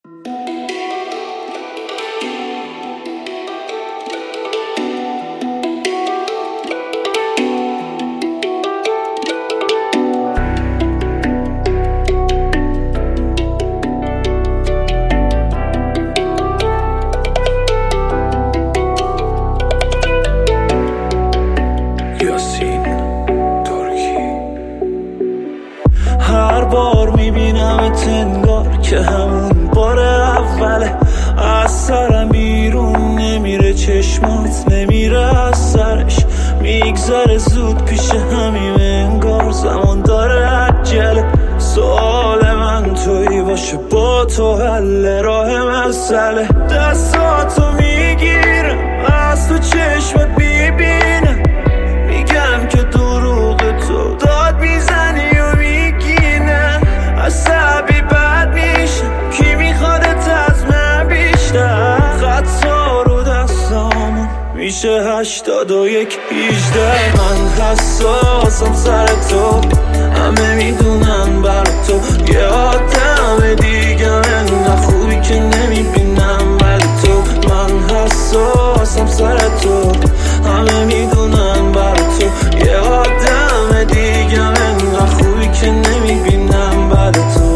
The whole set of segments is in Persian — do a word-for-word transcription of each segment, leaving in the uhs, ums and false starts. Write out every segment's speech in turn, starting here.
هر بار میبینمت انگار که همون بار اوله، از سرم بیرون نمیره، چشمات نمیره از سرش، میگذره زود پیش همیم، انگار زمان داره عجله. سوال من تویی باشه، با تو حل راه مسئله، دستاتو میگیرم از تو چشمت میبینم، میگم که دروغ تو داد میزنی و میگینه، عصبی بد میشم کی میخوادت از من بیشتر، خطا رو دستامون میشه هشتاد و یک هیجده. من حساسم سر تو، همه میدونن بر تو، یه آدم دیگه انقدر خوبی که نمیبینم بر تو. من حساسم سر تو، همه میدونن بر تو، یه آدم دیگه انقدر خوبی که نمیبینم بر تو.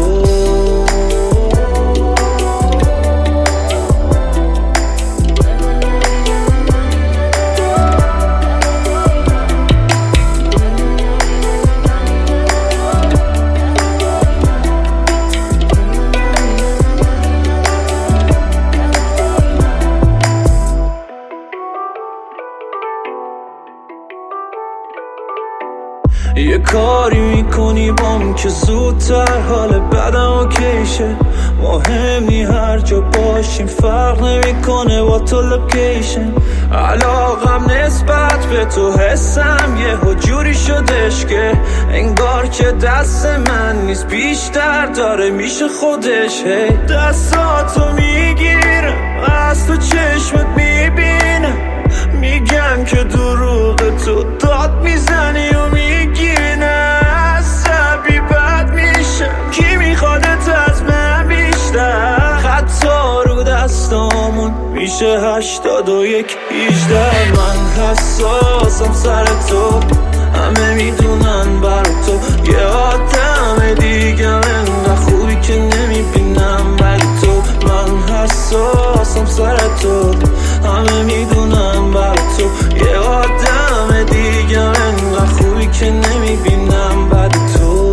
یه کاری میکنی بام که زودتر حال بدم اوکیشه، مهم نی هر جا باشیم فرق نمیکنه با تو لوکیشن، علاقم نسبت به تو حسم یه جوری شدش که انگار که دست من نیست، بیشتر داره میشه خودش. هی دستاتو میگیرم از تو چشمت میبینم، میگم که دروغ تو داد میزنی و میگینه، عصبی بد میشم کی میخوادت از من بیشتر، خطا رو دستامون میشه هشتاد و یک هیجده. من حساسم سر تو، همه میدونن بر تو، یه آدم دیگه انقدر خوبی که نمیبینم بر تو. من حساسم سر تو، همه میدونن بر تو، یه آدم دیگه انقدر خوبی که نمیبینم بر تو.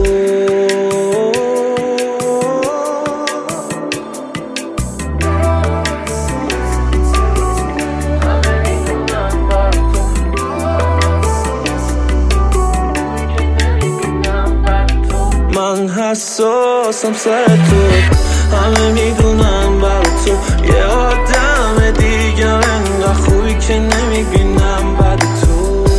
من حساسم سر تو، همه میدونن بر تو، یه آدم دیگه انقدر خوبی که نمیبینم بر تو.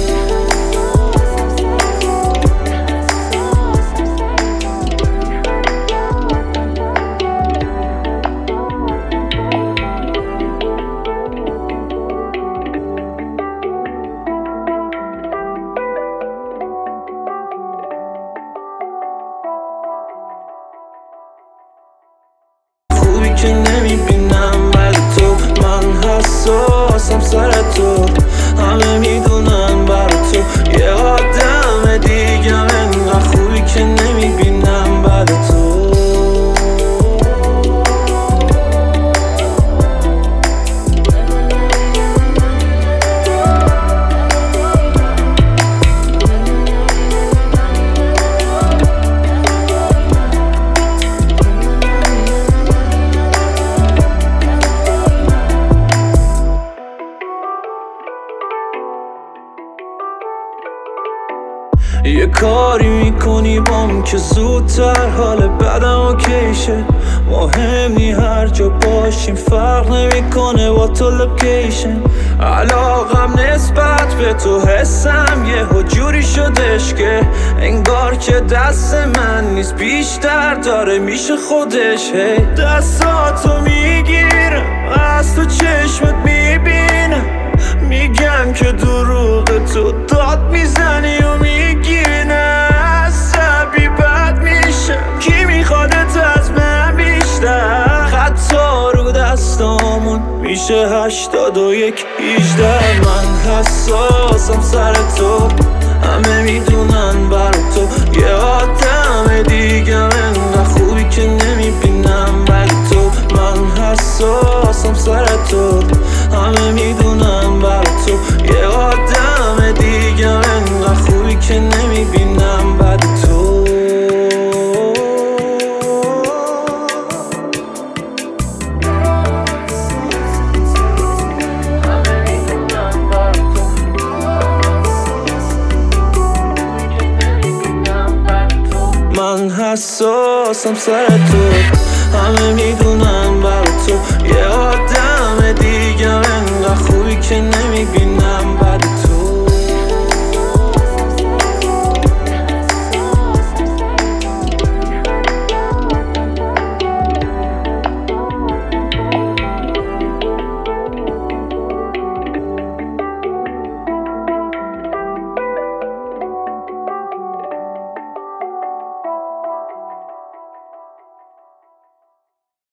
که نمیبینم بر تو، من حساسم سر تو، همه میدونن بر تو، یه آدم دیگه انقدر خوبی که نمیبینم بر تو. یه کاری میکنی بام که زودتر حال بدم اوکیشه، مهم نی هر جا باشیم فرق نمیکنه با تو لوکیشن، علاقم نسبت به تو حسم یه جوری شدش که انگار که دست من نیست، بیشتر داره میشه خودش. هی دستاتو میگیرم از تو چشمت میبینم، میگم که دروغ تو داد میزنی و میگینه، عصبی بد میشم کی میخوادت از من بیشتر، خطا میشه هشتاد و یک هیجده. من حساسم سر تو، همه میدونن بر تو. یه آدم دیگه انقدر خوبی که نمیبینم ولی تو. من حساسم سر تو، همه میدونن بر تو. یه آدم دیگه انقدر خوبی که نمیبینم بر تو. من حساسم سر تو، همه می